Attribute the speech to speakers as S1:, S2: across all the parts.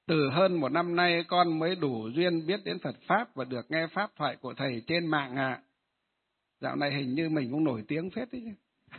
S1: Từ hơn 1 năm nay con mới đủ duyên biết đến Phật Pháp và được nghe Pháp thoại của Thầy trên mạng ạ. Dạo này hình như mình cũng nổi tiếng phết đấy chứ.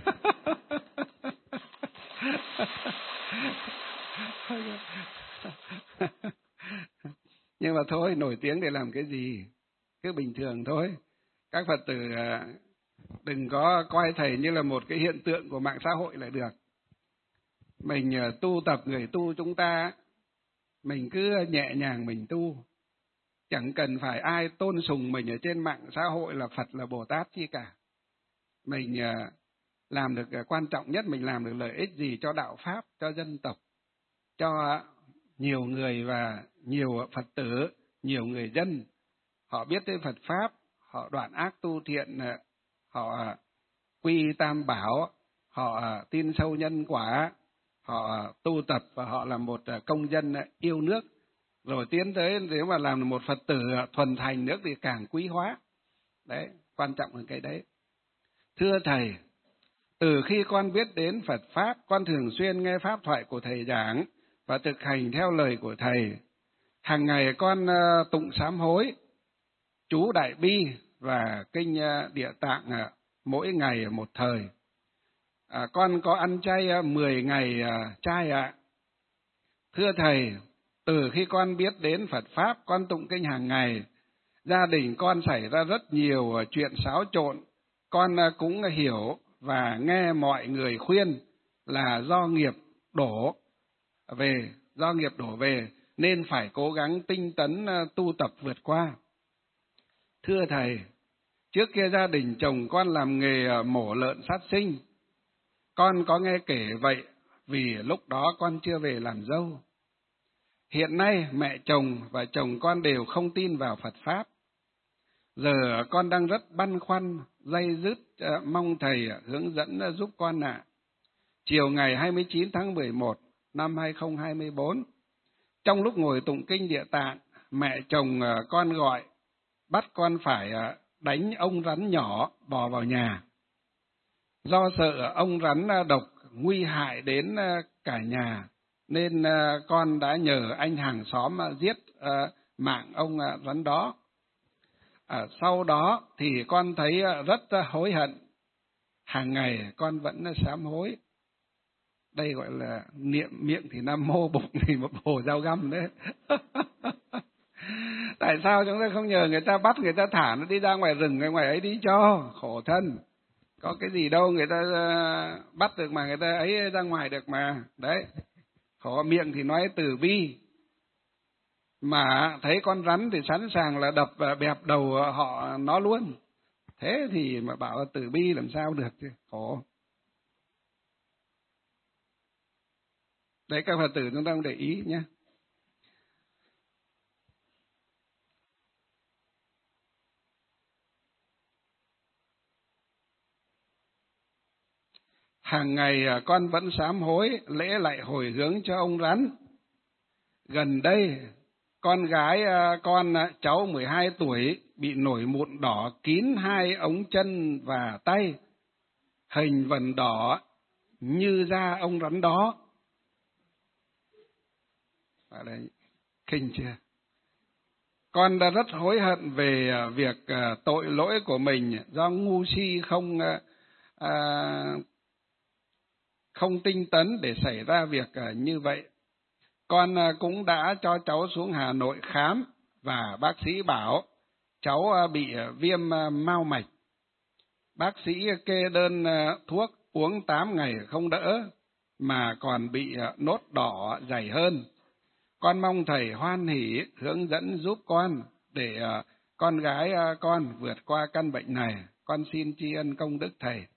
S1: Nhưng mà thôi, nổi tiếng để làm cái gì? Cứ bình thường thôi. Các Phật tử đừng có coi Thầy như là một cái hiện tượng của mạng xã hội là được. Mình tu tập, người tu chúng ta, mình cứ nhẹ nhàng mình tu. Chẳng cần phải ai tôn sùng mình ở trên mạng xã hội là Phật là Bồ Tát chi cả. Mình làm được quan trọng nhất, mình làm được lợi ích gì cho đạo Pháp, cho dân tộc, cho nhiều người và nhiều Phật tử, nhiều người dân. Họ biết đến Phật Pháp, họ đoạn ác tu thiện, họ quy Tam Bảo, họ tin sâu nhân quả, họ tu tập và họ là một công dân yêu nước. Rồi tiến tới nếu mà làm một Phật tử thuần thành nước thì càng quý hóa. Đấy, quan trọng là cái đấy. Thưa Thầy, từ khi con biết đến Phật Pháp, con thường xuyên nghe Pháp thoại của Thầy giảng và thực hành theo lời của Thầy. Hàng ngày con tụng sám hối, chú Đại Bi và kinh Địa Tạng mỗi ngày một thời. Con có ăn chay 10 ngày chay ạ. Thưa Thầy, từ khi con biết đến Phật Pháp, con tụng kinh hàng ngày. Gia đình con xảy ra rất nhiều chuyện xáo trộn. Con cũng hiểu và nghe mọi người khuyên là do nghiệp đổ về, nên phải cố gắng tinh tấn tu tập vượt qua. Thưa Thầy, trước kia gia đình chồng con làm nghề mổ lợn sát sinh. Con có nghe kể vậy vì lúc đó con chưa về làm dâu. Hiện nay mẹ chồng và chồng con đều không tin vào Phật Pháp. Giờ con đang rất băn khoăn, day dứt, mong Thầy hướng dẫn giúp con ạ. Chiều ngày 29 tháng 11 năm 2024, trong lúc ngồi tụng kinh Địa Tạng, mẹ chồng con gọi, bắt con phải đánh ông rắn nhỏ bò vào nhà. Do sợ ông rắn độc nguy hại đến cả nhà, nên con đã nhờ anh hàng xóm giết mạng ông rắn đó. Sau đó thì con thấy rất hối hận. Hàng ngày con vẫn sám hối. Đây gọi là niệm miệng thì Nam Mô, bụng thì một bồ dao găm đấy. Tại sao chúng ta không nhờ người ta bắt, người ta thả nó đi ra ngoài rừng, ngoài ấy đi cho, khổ thân. Có cái gì đâu, người ta bắt được mà, người ta ấy ra ngoài được mà. Đấy, khổ miệng thì nói từ bi. Mà thấy con rắn thì sẵn sàng là đập bẹp đầu nó luôn. Thế thì mà bảo là từ bi làm sao được chứ, khổ. Đấy, các Phật tử chúng ta không để ý nhé. Hàng ngày con vẫn sám hối, lễ lại hồi hướng cho ông rắn. Gần đây, con gái con, cháu 12 tuổi, bị nổi mụn đỏ kín 2 ống chân và tay, hình vần đỏ như da ông rắn đó. Ở đây, kinh chưa? Con đã rất hối hận về việc tội lỗi của mình do ngu si không tinh tấn để xảy ra việc như vậy. Con cũng đã cho cháu xuống Hà Nội khám và bác sĩ bảo cháu bị viêm mao mạch. Bác sĩ kê đơn thuốc uống 8 ngày không đỡ mà còn bị nốt đỏ dày hơn. Con mong Thầy hoan hỷ hướng dẫn giúp con để con gái con vượt qua căn bệnh này. Con xin tri ân công đức Thầy.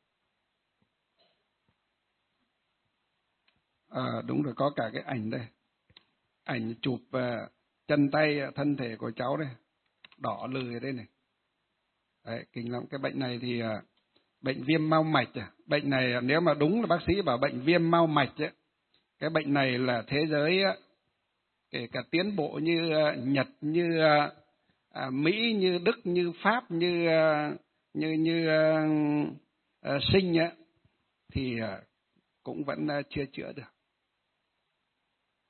S1: Đúng rồi, có cả cái ảnh đây. Ảnh chụp chân tay thân thể của cháu đây, đỏ lừ đây này. Đấy, kinh lắm. Cái bệnh này thì bệnh viêm mao mạch. Bệnh này nếu mà đúng là bác sĩ bảo bệnh viêm mao mạch ấy, cái bệnh này là thế giới kể cả tiến bộ như Nhật, như Mỹ, như Đức, như Pháp, như Sinh ấy, thì cũng vẫn chưa chữa được.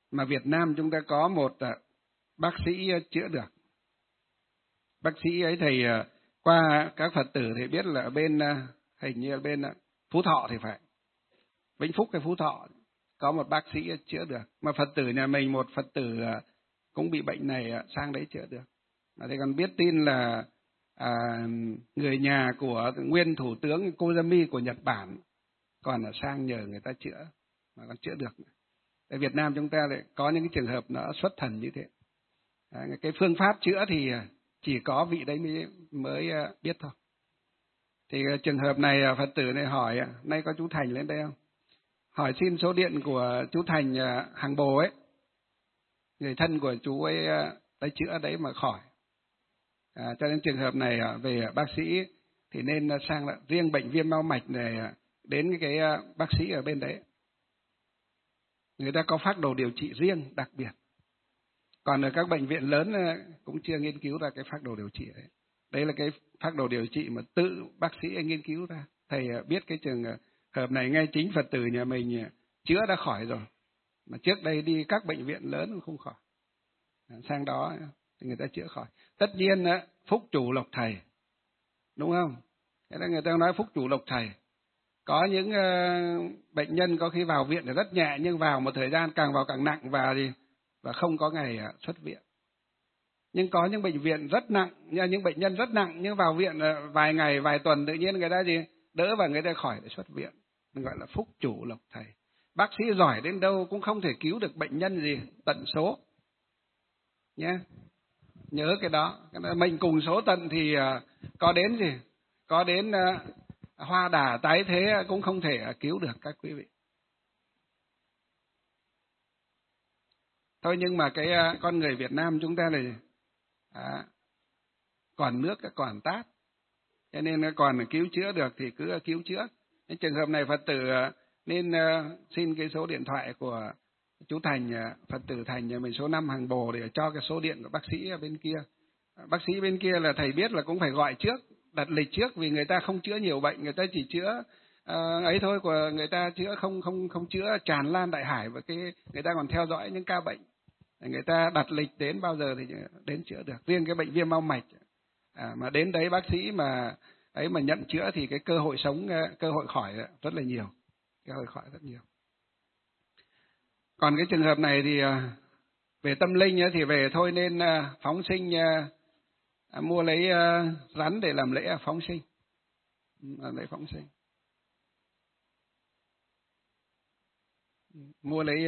S1: mà Việt Nam chúng ta có một bác sĩ chữa được. Bác sĩ ấy thầy qua các Phật tử thì biết là ở bên hình như ở bên Phú Thọ thì phải, Vĩnh Phúc hay Phú Thọ có một bác sĩ chữa được. Mà Phật tử nhà mình một Phật tử cũng bị bệnh này sang đấy chữa được. Mà thầy còn biết tin là người nhà của nguyên thủ tướng Kozami của Nhật Bản còn sang nhờ người ta chữa mà còn chữa được. Ở Việt Nam chúng ta lại có những cái trường hợp nó xuất thần như thế. Cái phương pháp chữa thì chỉ có vị đấy mới biết thôi. Thì trường hợp này Phật tử này hỏi, nay có chú Thành lên đây không? Hỏi xin số điện của chú Thành Hàng Bồ ấy, người thân của chú ấy tới chữa đấy mà khỏi. Cho nên trường hợp này về bác sĩ thì nên sang riêng bệnh viêm mao mạch này đến cái bác sĩ ở bên đấy. Người ta có phác đồ điều trị riêng đặc biệt. Còn ở các bệnh viện lớn cũng chưa nghiên cứu ra cái phác đồ điều trị đấy. Đấy là cái phác đồ điều trị mà tự bác sĩ nghiên cứu ra. Thầy biết cái trường hợp này ngay chính Phật tử nhà mình chữa đã khỏi rồi. Mà trước đây đi các bệnh viện lớn cũng không khỏi. Sang đó thì người ta chữa khỏi. Tất nhiên phúc chủ lộc thầy. Đúng không? Thế là người ta nói phúc chủ lộc thầy. Có những bệnh nhân có khi vào viện thì rất nhẹ, nhưng vào một thời gian càng vào càng nặng và không có ngày xuất viện. Nhưng có những bệnh viện rất nặng, những bệnh nhân rất nặng nhưng vào viện vài ngày, vài tuần tự nhiên người ta đỡ và người ta khỏi để xuất viện. Mình gọi là phúc chủ lộc thầy. Bác sĩ giỏi đến đâu cũng không thể cứu được bệnh nhân tận số. Nhé. Nhớ cái đó. Mình cùng số tận thì có đến có đến hoa đà tái thế cũng không thể cứu được các quý vị. Thôi nhưng mà cái con người Việt Nam chúng ta này còn nước còn tát, cho nên còn cứu chữa được thì cứ cứu chữa. Cái trường hợp này Phật tử nên xin cái số điện thoại của chú Thành, Phật tử Thành nhà mình số 5 Hàng Bồ để cho cái số điện của bác sĩ ở bên kia. Bác sĩ bên kia là thầy biết là cũng phải gọi trước, đặt lịch trước, vì người ta không chữa nhiều bệnh, người ta chỉ chữa ấy thôi, của người ta chữa không chữa tràn lan đại hải, và người ta còn theo dõi những ca bệnh. Người ta đặt lịch đến bao giờ thì đến chữa được. Riêng cái bệnh viêm mao mạch mà đến đấy bác sĩ mà nhận chữa thì cái cơ hội sống, cơ hội khỏi rất là nhiều, cơ hội khỏi rất nhiều. Còn cái trường hợp này thì về tâm linh thì về thôi nên phóng sinh, mua lấy rắn để làm lễ phóng sinh, làm lễ phóng sinh, mua lấy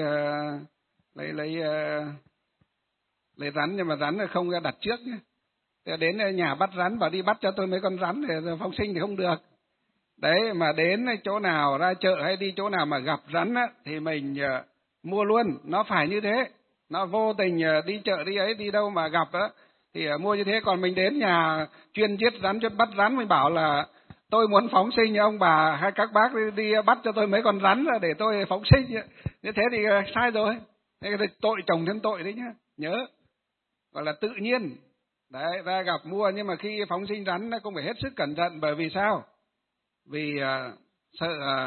S1: rắn, nhưng mà rắn là không đặt trước nhé. Đến nhà bắt rắn và đi bắt cho tôi mấy con rắn để phóng sinh thì không được. Đấy, mà đến chỗ nào ra chợ hay đi chỗ nào mà gặp rắn thì mình mua luôn. Nó phải như thế. Nó vô tình đi chợ đi ấy, đi đâu mà gặp thì mua như thế. Còn mình đến nhà chuyên giết rắn, chuyên bắt rắn, mình bảo là tôi muốn phóng sinh, ông bà hay các bác đi bắt cho tôi mấy con rắn để tôi phóng sinh. Như thế thì sai rồi. Thế thì tội chồng thêm tội đấy nhá. Nhớ, gọi là tự nhiên. Đấy, ra gặp mua, nhưng mà khi phóng sinh rắn cũng phải hết sức cẩn thận. Bởi vì sao? Vì sợ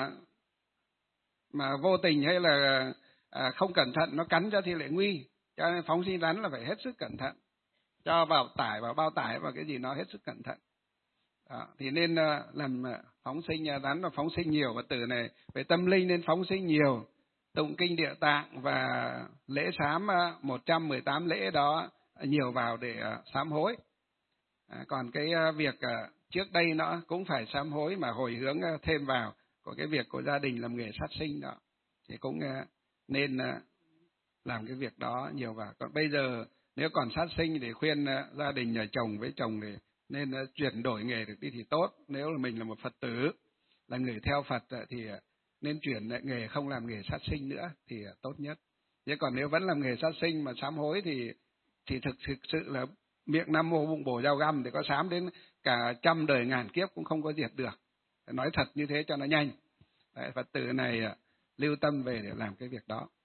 S1: mà vô tình hay là không cẩn thận nó cắn cho thì lại nguy. Cho nên phóng sinh rắn là phải hết sức cẩn thận. Cho vào bao tải vào cái gì nó hết sức cẩn thận. Đó, thì nên làm phóng sinh rắn và phóng sinh nhiều. Và từ này về tâm linh nên phóng sinh nhiều, tụng kinh Địa Tạng và lễ sám 118 lễ đó nhiều vào để sám hối. Còn cái việc trước đây nó cũng phải sám hối mà hồi hướng thêm vào của cái việc của gia đình làm nghề sát sinh đó, thì cũng nên làm cái việc đó nhiều vào. Còn bây giờ nếu còn sát sinh thì khuyên gia đình nhà chồng với chồng thì nên chuyển đổi nghề được đi thì tốt. Nếu là mình là một Phật tử, là người theo Phật thì nên chuyển nghề, không làm nghề sát sinh nữa thì tốt nhất. Chứ còn nếu vẫn làm nghề sát sinh mà sám hối thì thực sự là miệng Nam Mô bụng bổ dao găm thì có sám đến cả trăm đời ngàn kiếp cũng không có diệt được. Nói thật như thế cho nó nhanh. Đấy, Phật tử này lưu tâm về để làm cái việc đó.